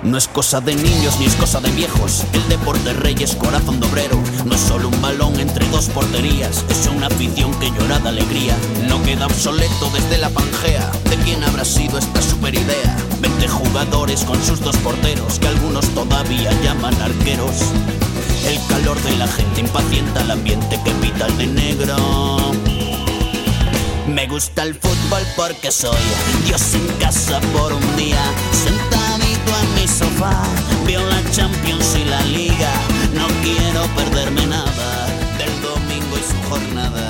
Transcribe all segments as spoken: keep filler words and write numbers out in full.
No es cosa de niños ni es cosa de viejos. El deporte rey es corazón de obrero. No es solo un balón entre dos porterías, es una afición que llora de alegría. No queda obsoleto desde la Pangea. ¿De quién habrá sido esta super idea? Veinte jugadores con sus dos porteros, que algunos todavía llaman arqueros. El calor de la gente impacienta el ambiente que pita el de negro. Me gusta el fútbol porque soy Dios en casa por un día. Sentadito en mi sofá, veo la Champions y la Liga. No quiero perderme nada del domingo y su jornada,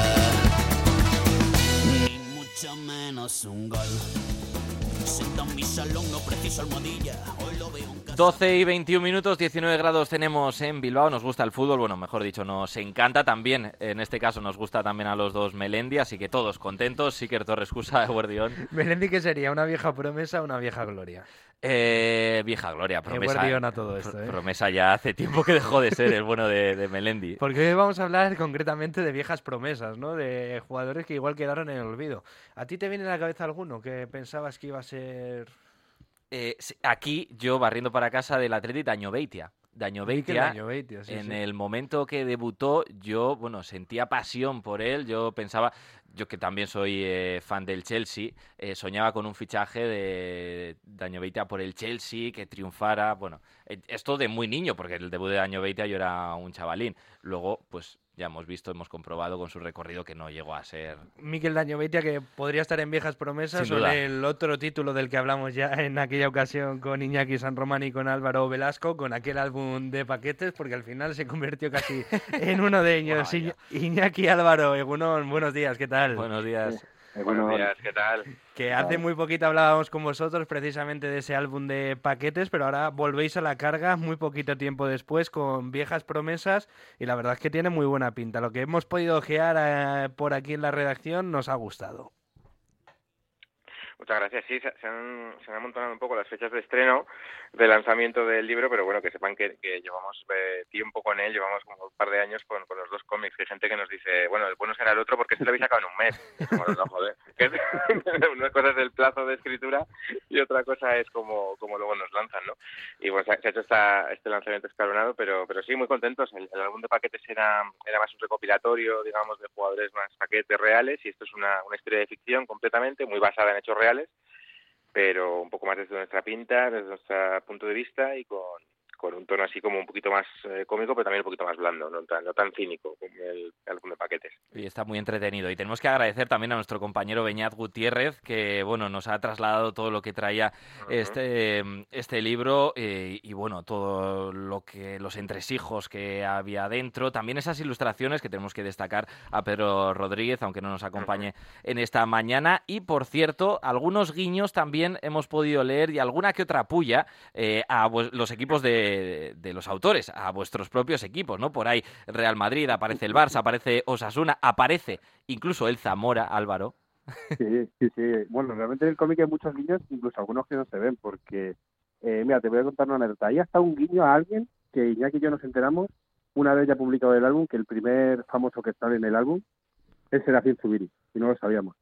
ni mucho menos un gol. Sentado en mi salón, no preciso almohadilla. Hoy lo veo en casa. doce y veintiún minutos, diecinueve grados tenemos en Bilbao. Nos gusta el fútbol, bueno, mejor dicho, nos encanta también. En este caso nos gusta también a los dos Melendi, así que todos contentos. Siker Torrescusa, Eguerdión. Melendi, ¿qué sería? ¿Una vieja promesa o una vieja gloria? Eh, vieja gloria, promesa. Eguerdión a todo esto, ¿eh? Promesa ya hace tiempo que dejó de ser el bueno de, de Melendi. Porque hoy vamos a hablar concretamente de viejas promesas, ¿no? De jugadores que igual quedaron en el olvido. ¿A ti te viene a la cabeza alguno que pensabas que iba a ser...? Eh, aquí yo barriendo para casa del Atleti Daño Beitia. Daño Beitia, Daño Beitia sí, en sí. el momento que debutó, yo, bueno, sentía pasión por él. Yo pensaba, yo que también soy eh, fan del Chelsea, eh, soñaba con un fichaje de Daño Beitia por el Chelsea, que triunfara. Bueno, eh, esto de muy niño, porque el debut de Daño Beitia yo era un chavalín. Luego, pues ya hemos visto, hemos comprobado con su recorrido que no llegó a ser... Mikel Daño Beitia, que podría estar en Viejas Promesas Sin o duda. en el otro título del que hablamos ya en aquella ocasión con Iñaki San Román y con Álvaro Velasco, con aquel álbum de paquetes, porque al final se convirtió casi en uno de ellos. Vaya. Iñaki, Álvaro, Egunon, buenos días, ¿qué tal? Buenos días. Eh, Buenos días, ¿qué tal? Que hace muy poquito hablábamos con vosotros precisamente de ese álbum de paquetes, pero ahora volvéis a la carga muy poquito tiempo después con Viejas Promesas y la verdad es que tiene muy buena pinta. Lo que hemos podido ojear eh, por aquí en la redacción nos ha gustado. Muchas gracias. Sí, se, se, han, se han amontonado un poco las fechas de estreno, de lanzamiento del libro, pero bueno, que sepan que, que llevamos eh, tiempo con él, llevamos como un par de años con, con los dos cómics. Hay gente que nos dice, bueno, el bueno será el otro porque se lo habéis sacado en un mes. Bueno, no, joder. Que es, una cosa es el plazo de escritura y otra cosa es como, como luego nos lanzan, ¿no? Y bueno, se ha, se ha hecho esta, este lanzamiento escalonado, pero pero sí, muy contentos. El, el álbum de paquetes era, era más un recopilatorio, digamos, de jugadores más paquetes reales, y esto es una, una historia de ficción completamente, muy basada en hechos reales, pero un poco más desde nuestra pinta, desde nuestro punto de vista y con, con un tono así como un poquito más eh, cómico, pero también un poquito más blando, no tan, no tan cínico como el álbum de paquetes. Y está muy entretenido. Y tenemos que agradecer también a nuestro compañero Beñat Gutiérrez, que bueno, nos ha trasladado todo lo que traía uh-huh. este, este libro eh, y bueno, todo lo que los entresijos que había dentro. También esas ilustraciones que tenemos que destacar a Pedro Rodríguez, aunque no nos acompañe uh-huh. en esta mañana. Y por cierto, algunos guiños también hemos podido leer y alguna que otra puya eh, a los equipos de De, de los autores, a vuestros propios equipos, ¿no? Por ahí Real Madrid, aparece el Barça, aparece Osasuna, aparece incluso el Zamora, Álvaro. Sí, sí, sí. Bueno, realmente en el cómic hay muchos guiños, incluso algunos que no se ven, porque, eh, mira, te voy a contar una anécdota. Ahí hasta un guiño a alguien que Iñaki y yo nos enteramos una vez ya publicado el álbum, que el primer famoso que sale en el álbum es Serafín Zubiri, y no lo sabíamos.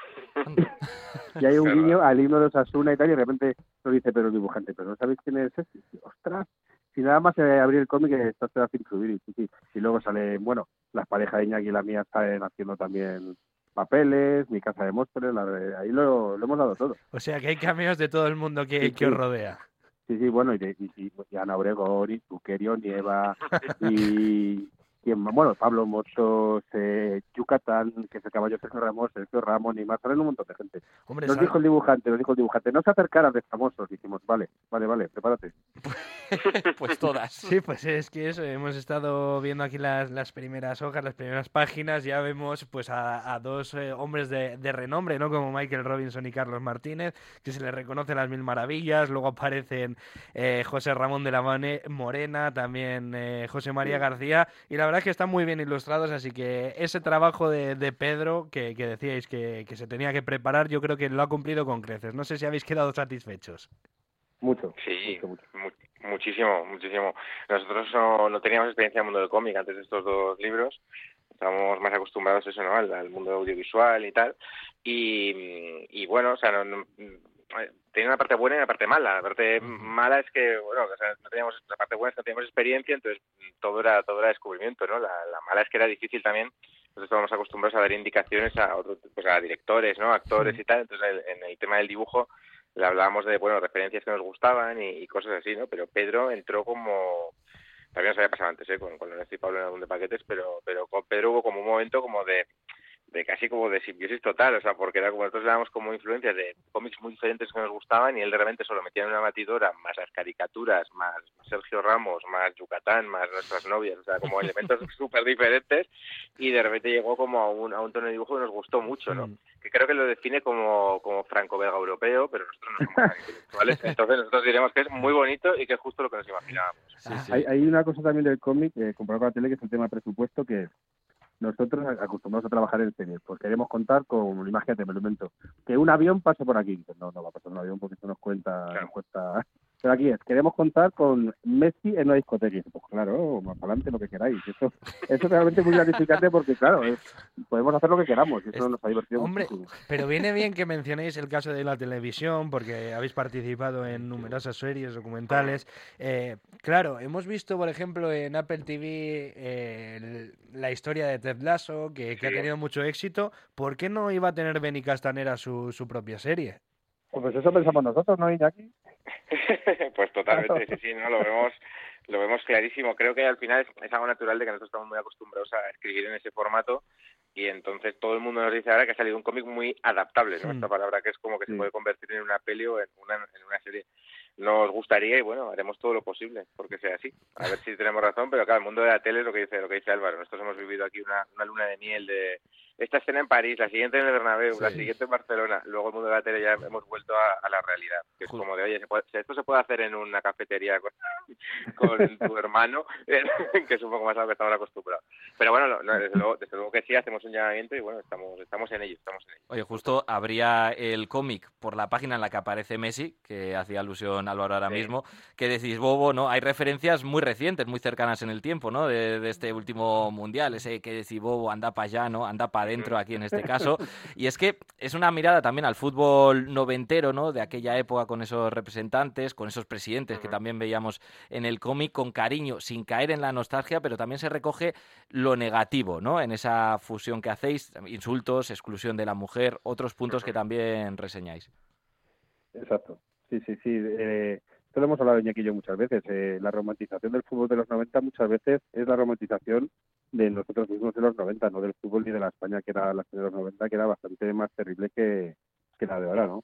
Y hay un guiño al himno de Osasuna y tal, y de repente nos dice, pero el dibujante, pero ¿no sabéis quién es ese? Y, ostras, si nada más se abrir el cómic está Serafín Zubiri, sí, sí. Y luego sale, bueno, las parejas de Iñaki y la mía están haciendo también papeles, Mi Casa de Móstoles, la, ahí lo, lo hemos dado todo. O sea que hay cameos de todo el mundo que, sí, que sí. os rodea. Sí, sí, bueno, y, de, y, y, y Ana Obregón, y Tuquerio, Nieva, y... ¿Quién? Bueno, Pablo Motos, eh, Yucatán, que es el caballo Sergio Ramos, Sergio Ramos, y más, salen un montón de gente. Hombre, nos sal... dijo el dibujante, nos dijo el dibujante, no se acercaran de famosos. Dijimos, vale, vale, vale, prepárate. Pues todas. Sí, pues es que eso, hemos estado viendo aquí las, las primeras hojas, las primeras páginas, ya vemos pues a, a dos eh, hombres de, de renombre, ¿no? Como Michael Robinson y Carlos Martínez, que se les reconoce las mil maravillas. Luego aparecen eh, José Ramón de la Morena, también eh, José María sí. García, y la verdad es que están muy bien ilustrados, así que ese trabajo de, de Pedro que, que decíais que, que se tenía que preparar, yo creo que lo ha cumplido con creces. No sé si habéis quedado satisfechos. Mucho. Sí, mucho, mucho. Mu- muchísimo, muchísimo. Nosotros no, no teníamos experiencia en el mundo del cómic antes de estos dos libros. Estábamos más acostumbrados a eso, ¿no? Al, al mundo audiovisual y tal. Y, y bueno, o sea, no, no, tenía una parte buena y una parte mala. La parte uh-huh. mala es que, bueno, o sea, no teníamos, la parte buena es que no teníamos experiencia, entonces todo era todo era descubrimiento, ¿no? La, la mala es que era difícil también. Nosotros estábamos acostumbrados a dar indicaciones a otros, pues a directores, ¿no? Actores sí. y tal. Entonces, el, en el tema del dibujo le hablábamos de, bueno, referencias que nos gustaban y, y cosas así, ¿no? Pero Pedro entró como... También nos había pasado antes, ¿eh? Con, con Lorenzo y Pablo en algún de paquetes, pero, pero con Pedro hubo como un momento como de... de casi como de simbiosis total, o sea, porque era como nosotros le dábamos como influencias de cómics muy diferentes que nos gustaban y él de repente solo metía en una batidora más las caricaturas, más Sergio Ramos, más Yucatán, más nuestras novias, o sea, como elementos súper diferentes y de repente llegó como a un, a un tono de dibujo que nos gustó mucho, ¿no? Que creo que lo define como, como franco-belga europeo, pero nosotros no somos tan intelectuales, entonces nosotros diremos que es muy bonito y que es justo lo que nos imaginábamos. Sí, sí. Hay, hay una cosa también del cómic, eh, comparado con la tele, que es el tema de presupuesto, que nosotros acostumbrados a trabajar en series, pues queremos contar con, imagínate, me lo invento, que un avión pase por aquí. No, no va a pasar un avión porque eso nos cuenta, claro. nos cuesta. Pero aquí es, queremos contar con Messi en una discoteca. Pues claro, más adelante lo que queráis. Eso, eso es realmente muy gratificante porque, claro, es, podemos hacer lo que queramos. Eso es, nos ha divertido hombre, muchísimo. Pero viene bien que mencionéis el caso de la televisión porque habéis participado en numerosas series, documentales. Eh, claro, hemos visto, por ejemplo, en Apple T V eh, el, la historia de Ted Lasso, que, que sí. ha tenido mucho éxito. ¿Por qué no iba a tener Benny Castanera su, su propia serie? Pues eso pensamos nosotros, ¿no, Iñaki? Pues totalmente, sí, sí, no lo vemos, lo vemos clarísimo. Creo que al final es, es algo natural de que nosotros estamos muy acostumbrados a escribir en ese formato y entonces todo el mundo nos dice ahora que ha salido un cómic muy adaptable, ¿no? Mm. Esta palabra que es como que sí. se puede convertir en una peli o en una, en una serie. Nos gustaría y bueno, haremos todo lo posible porque sea así. A ver si tenemos razón, pero claro, el mundo de la tele es lo que dice, lo que dice Álvaro. Nosotros hemos vivido aquí una, una luna de miel de esta escena en París, la siguiente en el Bernabéu, sí. la siguiente en Barcelona. Luego el mundo de la tele ya hemos vuelto a, a la realidad, que es como de, oye, se puede, esto se puede hacer en una cafetería con, con tu hermano, que es un poco más a lo que estamos acostumbrados. Pero bueno, no, desde, luego, desde luego que sí, hacemos un llamamiento y bueno, estamos estamos en ello, estamos en ello. Oye, justo habría el cómic por la página en la que aparece Messi, que hacía alusión Álvaro ahora sí. mismo, que decís, Bobo, ¿no? Hay referencias muy recientes, muy cercanas en el tiempo, ¿no? De, de este último mundial, ese que decís, Bobo, anda para allá, ¿no? Anda para adentro aquí en este caso. Y es que es una mirada también al fútbol noventero, ¿no? De aquella época con esos representantes, con esos presidentes que también veíamos en el cómic, con cariño, sin caer en la nostalgia, pero también se recoge lo negativo, ¿no? En esa fusión que hacéis, insultos, exclusión de la mujer, otros puntos que también reseñáis. Exacto. Sí, sí, sí. Eh, esto lo hemos hablado Iñaki y yo muchas veces. Eh, la romantización del fútbol de los noventa muchas veces es la romantización de nosotros mismos de los noventa, no del fútbol ni de la España que era la de los noventa, que era bastante más terrible que, que la de ahora, ¿no?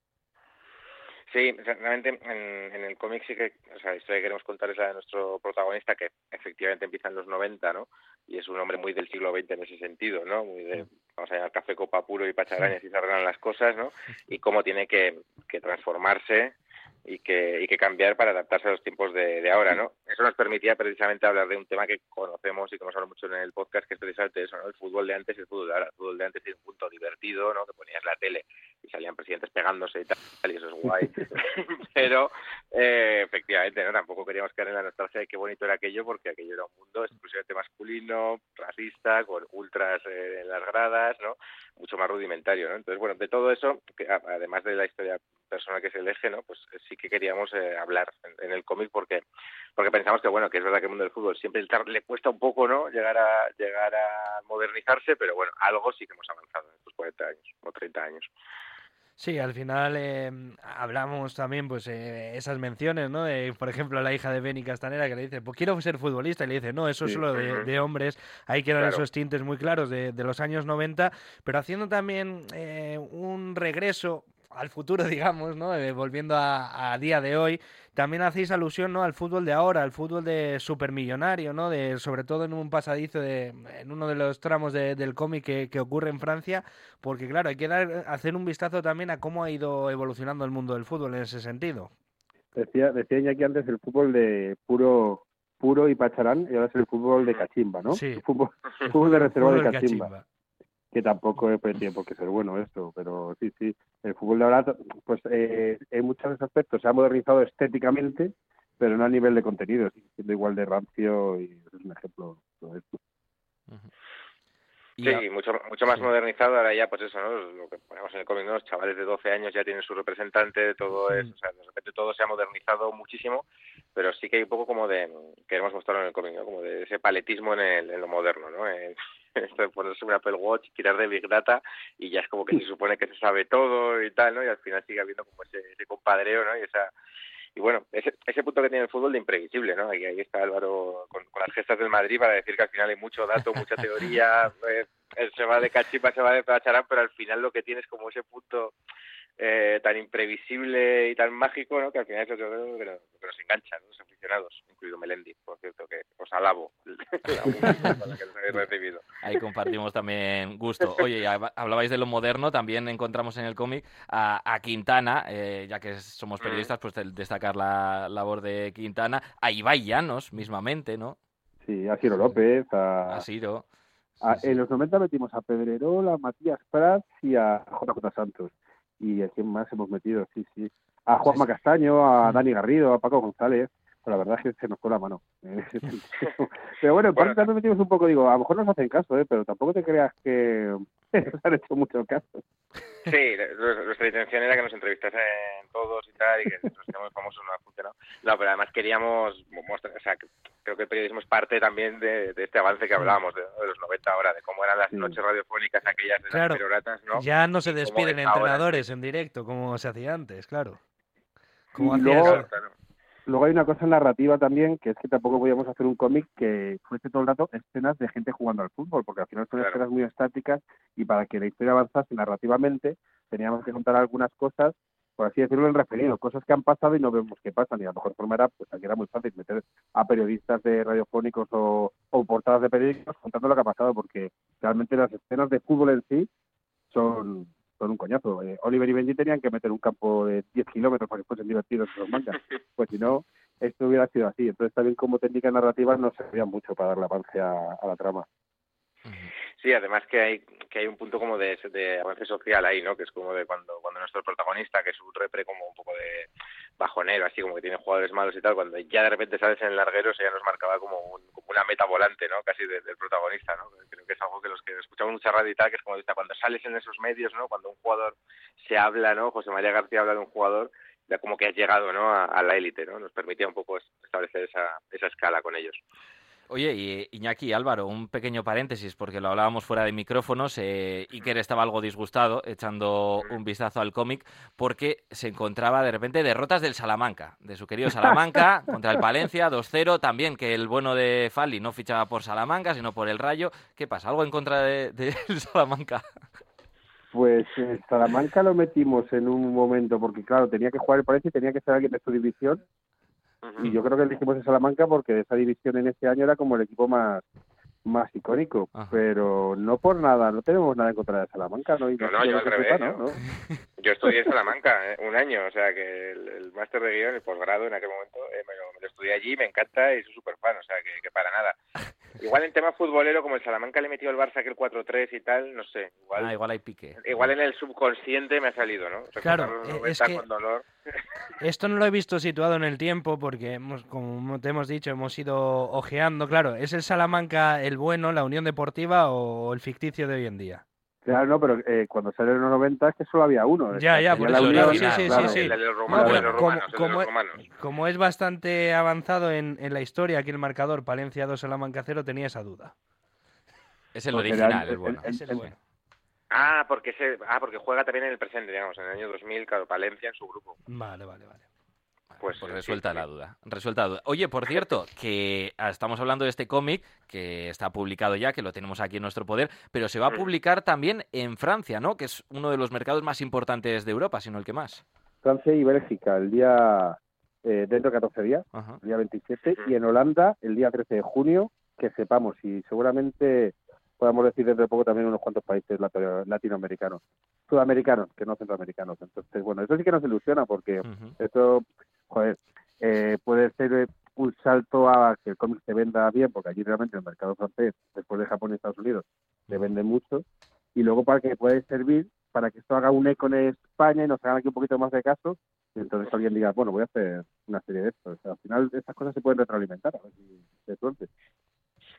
Sí, realmente en, en el cómic sí que, o sea, la historia que queremos contar es la de nuestro protagonista, que efectivamente empieza en los noventa, ¿no? Y es un hombre muy del siglo veinte en ese sentido, ¿no? Muy de, vamos a llamar café, copa puro y pacharañas y se arreglan las cosas, ¿no? Y cómo tiene que, que transformarse y que y que cambiar para adaptarse a los tiempos de, de ahora, ¿no? Eso nos permitía precisamente hablar de un tema que conocemos y que hemos hablado mucho en el podcast, que es precisamente eso, ¿no? El fútbol de antes y el fútbol de ahora. El fútbol de antes tiene un punto divertido, ¿no? Que ponías la tele y salían presidentes pegándose y tal, y eso es guay. Pero, eh, efectivamente, ¿no? Tampoco queríamos caer en la nostalgia de qué bonito era aquello, porque aquello era un mundo exclusivamente masculino, racista, con ultras eh, en las gradas, ¿no? Mucho más rudimentario, ¿no? Entonces, bueno, de todo eso, que además de la historia personal que es el eje, ¿no? Pues sí que queríamos eh, hablar en, en el cómic porque porque pensamos que bueno, que es verdad que el mundo del fútbol siempre le cuesta un poco, ¿no? Llegar a llegar a modernizarse, pero bueno, algo sí que hemos avanzado en estos cuarenta años o treinta años. Sí, al final eh, hablamos también, pues, eh, esas menciones, ¿no? De, por ejemplo, la hija de Benny Castanera que le dice, pues quiero ser futbolista, y le dice, no, eso sí. es solo de, de hombres, hay que dar claro. esos tintes muy claros de, de los años noventa, pero haciendo también eh, un regreso al futuro, digamos, ¿no? Eh, volviendo a, a día de hoy, también hacéis alusión, ¿no? Al fútbol de ahora, al fútbol de supermillonario, ¿no? De, sobre todo en un pasadizo, de, en uno de los tramos de, del cómic que, que ocurre en Francia, porque claro, hay que dar, hacer un vistazo también a cómo ha ido evolucionando el mundo del fútbol en ese sentido. Decía, decía Iñaki antes el fútbol de puro puro y pacharán, y ahora es el fútbol de cachimba, ¿no? Sí. El fútbol, el fútbol de reserva fútbol de cachimba. cachimba. Que tampoco tiene por qué ser bueno esto, pero sí, sí, el fútbol de ahora, pues eh, en muchos aspectos se ha modernizado estéticamente, pero no a nivel de contenido, siendo igual de rancio, y es un ejemplo de esto. Y Sí, a- mucho mucho más sí. modernizado. Ahora ya, pues eso, ¿no? Lo que ponemos en el cómic, ¿no? Los chavales de doce años ya tienen su representante, todo es, o sea, de repente todo se ha modernizado muchísimo, pero sí que hay un poco como de, que hemos mostrado en el cómic, ¿no? Como de ese paletismo en, el, en lo moderno, ¿no? En, esto de ponerse un Apple Watch, tirar de Big Data, y ya es como que se supone que se sabe todo y tal, ¿no? Y al final sigue habiendo como ese, ese compadreo, ¿no? Y esa y bueno, ese, ese punto que tiene el fútbol de imprevisible, ¿no? Ahí, ahí está Álvaro con, con las gestas del Madrid para decir que al final hay mucho dato, mucha teoría, eh, se va de cachipa, se va de pacharán, pero al final lo que tiene es como ese punto eh, tan imprevisible y tan mágico, ¿no? Que al final es lo que, lo que, nos, lo que nos engancha, ¿no? Los aficionados, incluido Melendi, por cierto, que os alabo la música con la que nos habéis recibido. Ahí compartimos también gusto. Oye, ya hablabais de lo moderno, también encontramos en el cómic a, a Quintana, eh, ya que somos periodistas, pues de- destacar la labor de Quintana, a Ibai Llanos mismamente, ¿no? Sí, a Ciro López, A a, Siro. Sí, a- sí. en los noventa metimos a Pedrerol, a Matías Prats y a J J Santos. ¿Y a quién más hemos metido? Sí, sí. A Juanma Sí, sí. Castaño, a Mm. Dani Garrido, a Paco González. Pero la verdad es que se nos fue la mano. en ese sentido. Pero bueno, en parte Bueno, también metimos un poco, digo, a lo mejor nos hacen caso, ¿eh? Pero tampoco te creas que nos han hecho mucho caso. sí, nuestra intención era que nos entrevistasen todos y tal, y que nos hiciéramos famosos, no ha funcionado. No, pero además queríamos mostrar, o sea, que- creo que el periodismo es parte también de, de este avance que hablábamos de, de los noventa ahora, de cómo eran las Sí. noches radiofónicas aquellas de Claro, las peroratas, ¿no? ya no se Y cómo despiden es ahora. entrenadores en directo como se hacía antes, claro. Como Y hacía luego, eso. Claro, claro. luego hay una cosa narrativa también, que es que tampoco podíamos hacer un cómic que fuese todo el rato escenas de gente jugando al fútbol, porque al final son Claro. escenas muy estáticas y para que la historia avanzase narrativamente teníamos que contar algunas cosas, por así decirlo, en referido, cosas que han pasado y no vemos que pasan. Y a lo mejor forma era, pues aquí era muy fácil meter a periodistas de radiofónicos o, o portadas de periódicos contando lo que ha pasado, porque realmente las escenas de fútbol en sí son, son un coñazo. Eh, Oliver y Benji tenían que meter un campo de diez kilómetros para que fuesen divertidos esos mangas. Pues si no, esto hubiera sido así. Entonces también como técnica narrativa no servía mucho para darle avance a, a la trama. Sí, además que hay que hay un punto como de, de avance social ahí, ¿no? Que es como de cuando cuando nuestro protagonista, que es un repre como un poco de bajonero, así como que tiene jugadores malos y tal, cuando ya de repente sales en el larguero, eso ya nos marcaba como, un, como una meta volante, ¿no? Casi de, del protagonista, ¿no? Creo que es algo que los que escuchamos mucha radio y tal, que es como cuando sales en esos medios, ¿no? Cuando un jugador se habla, ¿no? José María García habla de un jugador, ya como que has llegado, ¿no? A, a la élite, ¿no? Nos permitía un poco establecer esa, esa escala con ellos. Oye, y Iñaki, Álvaro, un pequeño paréntesis, porque lo hablábamos fuera de micrófonos. Eh, Iker estaba algo disgustado echando un vistazo al cómic porque se encontraba de repente derrotas del Salamanca, de su querido Salamanca contra el Palencia, dos cero. También que el bueno de Fali no fichaba por Salamanca, sino por el Rayo. ¿Qué pasa? ¿Algo en contra de, de Salamanca? Pues eh, Salamanca lo metimos en un momento, porque claro, tenía que jugar el Palencia y tenía que ser alguien de su división. Y yo creo que elegimos a Salamanca porque esa división en ese año era como el equipo más más icónico. Ajá. Pero no por nada, no tenemos nada en contra de Salamanca, ¿no? Y no, no, yo al revés. sepa, ¿no? ¿no? Yo estudié en Salamanca eh, un año, o sea que el, el máster de guión, el posgrado en aquel momento, eh, me, lo, me lo estudié allí, me encanta y soy súper fan, o sea que, que para nada. Igual en tema futbolero, como el Salamanca le metió el Barça aquel cuatro tres y tal, no sé. Igual, ah, igual hay pique. Igual en el subconsciente me ha salido, ¿no? Claro, es que con dolor. Esto no lo he visto situado en el tiempo porque, hemos, como te hemos dicho, hemos ido ojeando. Claro, ¿es el Salamanca el bueno, la Unión Deportiva o el ficticio de hoy en día? Claro, no, pero eh, cuando salió en los noventa es que solo había uno. Ya, ya, por eso, Unión, sí, sí, claro. sí, sí. El de los romanos, no, el de los romanos, como, el de los romanos. Como, como es bastante avanzado en, en la historia, aquí el marcador Palencia dos, Salamanca cero, tenía esa duda. Es el Pues original, el, el bueno. El, el, es el bueno. Ah, porque se, ah, porque juega también en el presente, digamos, en el año dos mil, claro, Palencia en su grupo. Vale, vale, vale. Pues, pues resuelta sí, la duda, resuelta la duda. Oye, por cierto, que estamos hablando de este cómic que está publicado ya, que lo tenemos aquí en nuestro poder, pero se va a publicar también en Francia, ¿no? Que es uno de los mercados más importantes de Europa, si no el que más. Francia y Bélgica, el día eh, dentro de catorce días, Ajá. el día veintisiete, y en Holanda el día trece de junio, que sepamos, y seguramente podamos decir dentro de poco también unos cuantos países latinoamericanos, sudamericanos, que no centroamericanos. Entonces, bueno, eso sí que nos ilusiona porque uh-huh. esto, joder, eh, puede ser un salto a que el cómic se venda bien, porque allí realmente el mercado francés, después de Japón y Estados Unidos, se vende mucho, y luego para que pueda servir para que esto haga un eco en España y nos hagan aquí un poquito más de caso, y entonces alguien diga, bueno, voy a hacer una serie de esto. O sea, al final estas cosas se pueden retroalimentar, a ver si de suerte.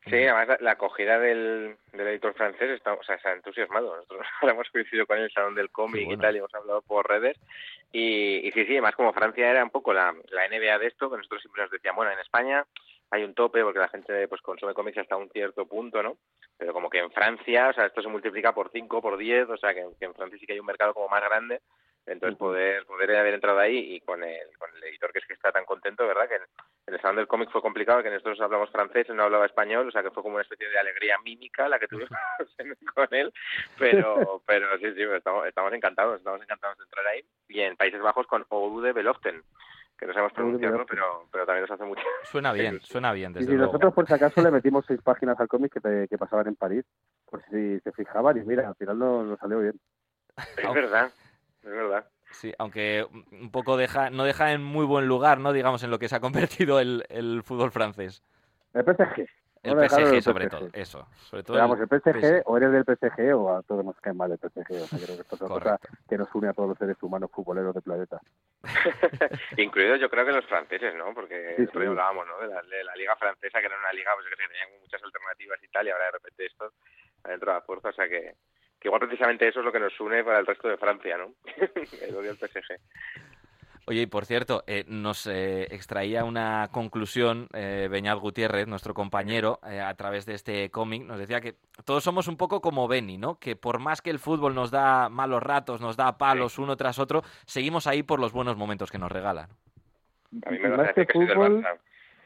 Sí, además la, la acogida del, del editor francés está, o sea, se ha entusiasmado. Nosotros ahora hemos coincidido con el Salón del Cómic sí, bueno. y tal, y hemos hablado por redes. Y, y sí, sí, además como Francia era un poco la, la N B A de esto, que nosotros siempre nos decían, bueno, en España hay un tope porque la gente pues consume cómics hasta un cierto punto, ¿no? Pero como que en Francia, o sea, esto se multiplica por cinco, por diez, o sea, que, que en Francia sí que hay un mercado como más grande. Entonces poder poder haber entrado ahí y con el, con el editor que es que está tan contento, ¿verdad? Que en, en el Salón del Cómic fue complicado, que nosotros hablamos francés, él no hablaba español, o sea que fue como una especie de alegría mímica la que tuvimos con él, pero pero sí, sí, estamos, estamos encantados, estamos encantados de entrar ahí. Y en Países Bajos con Oude Veloften, que no sabemos pronunciarlo, pero pero también nos hace mucho. Suena bien, suena bien, desde y si luego. Nosotros por si acaso le metimos seis páginas al cómic que, te, que pasaban en París, por si se fijaban, y mira, al final no, no salió bien. Es verdad, es verdad. Sí, aunque un poco deja, no deja en muy buen lugar, ¿no? Digamos, en lo que se ha convertido el, el fútbol francés. El P S G. El P S G, sobre todo, eso. Sobre todo Digamos, el P S G, P S G, o eres del P S G o a todos nos cae mal el P S G. O sea, creo que esto es una cosa que nos une a todos los seres humanos futboleros del planeta. Incluidos yo creo que los franceses, ¿no? Porque sí, sí. hablábamos, ¿no? De la, de la liga francesa, que era una liga pues, que tenía muchas alternativas y tal, y ahora de repente esto adentro de la fuerza, o sea que... que igual precisamente eso es lo que nos une para el resto de Francia, ¿no? El odio al P S G. Oye, y por cierto, eh, nos eh, extraía una conclusión eh, Beñat Gutiérrez, nuestro compañero, eh, a través de este cómic, nos decía que todos somos un poco como Benny, ¿no? Que por más que el fútbol nos da malos ratos, nos da palos sí. uno tras otro, seguimos ahí por los buenos momentos que nos regalan. A mí me lo hace que soy del Barça.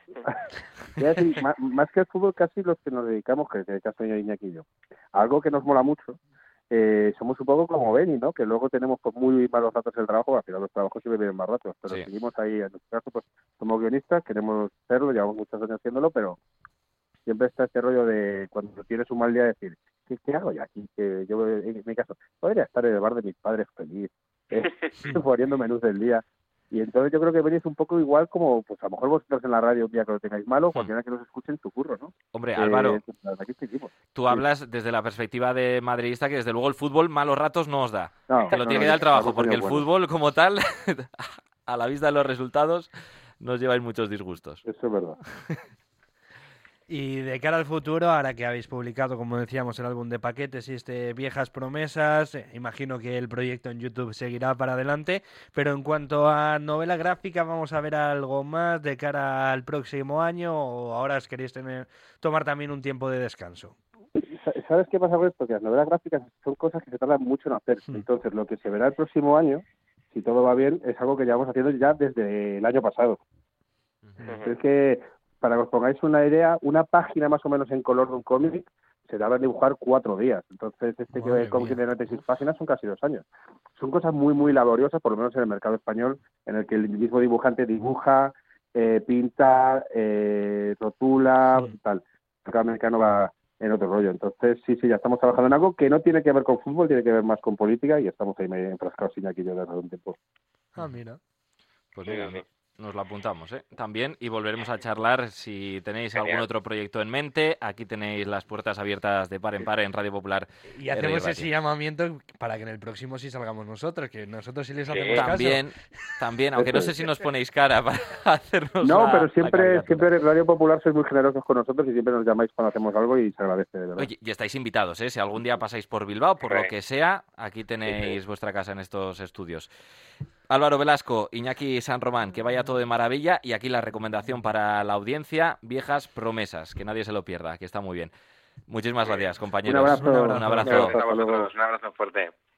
Decir, más, más que el fútbol, casi los que nos dedicamos, que en el caso de Iñaki y yo, algo que nos mola mucho, eh, somos un poco como Benny, ¿no? Que luego tenemos pues, muy malos ratos en el trabajo, al final los trabajos siempre vienen más ratos, pero sí. seguimos ahí, en nuestro caso, pues somos guionistas, queremos serlo, llevamos muchos años haciéndolo, pero siempre está este rollo de cuando tienes un mal día decir, ¿qué, qué hago yo aquí? Que yo, en mi caso, podría estar en el bar de mis padres feliz, eh, poniendo menús del día. Y entonces yo creo que venís un poco igual como, pues a lo mejor vosotros en la radio un día que lo tengáis malo, cualquiera que nos escuchen su curro, ¿no? Hombre, Álvaro, eh, aquí tú sí. hablas desde la perspectiva de madridista que desde luego el fútbol malos ratos no os da. No, que lo no, tiene no, que dar el trabajo, no, porque el bueno. fútbol como tal, a la vista de los resultados, nos lleváis muchos disgustos. Eso es verdad. Y de cara al futuro, ahora que habéis publicado, como decíamos, el álbum de paquetes y este Viejas Promesas, eh, imagino que el proyecto en YouTube seguirá para adelante, pero en cuanto a novela gráfica, ¿vamos a ver algo más de cara al próximo año o ahora os queréis tener, tomar también un tiempo de descanso? ¿Sabes qué pasa con esto? Que las novelas gráficas son cosas que se tardan mucho en hacer. Mm. Entonces, lo que se verá el próximo año, si todo va bien, es algo que llevamos haciendo ya desde el año pasado. Uh-huh. Es que... Para que os pongáis una idea, una página más o menos en color de un cómic se daba a dibujar cuatro días. Entonces, este que cómic de noventa y seis páginas son casi dos años. Son cosas muy, muy laboriosas, por lo menos en el mercado español, en el que el mismo dibujante dibuja, eh, pinta, eh, rotula, sí. tal. El mercado americano va en otro rollo. Entonces, sí, sí, ya estamos trabajando en algo que no tiene que ver con fútbol, tiene que ver más con política y estamos ahí medio enfrascados sin aquí yo desde un tiempo. Ah, mira. Pues mira, sí. Nos lo apuntamos, ¿eh? También, y volveremos a charlar si tenéis Genial. algún otro proyecto en mente. Aquí tenéis las puertas abiertas de par en par en Radio Popular. Y hacemos ese llamamiento para que en el próximo sí salgamos nosotros, que nosotros sí les hacemos sí. También, caso. También, aunque no sé si nos ponéis cara para hacernos No, la, pero siempre, siempre en Radio Popular sois muy generosos con nosotros y siempre nos llamáis cuando hacemos algo y se agradece, de verdad. Oye, y estáis invitados, ¿eh? Si algún día pasáis por Bilbao, por sí. lo que sea, aquí tenéis sí. vuestra casa en estos estudios. Álvaro Velasco, Iñaki San Román, que vaya todo de maravilla. Y aquí la recomendación para la audiencia, Viejas Promesas, que nadie se lo pierda, que está muy bien. Muchísimas gracias, compañeros. Un abrazo. Un abrazo. Un abrazo, un abrazo fuerte.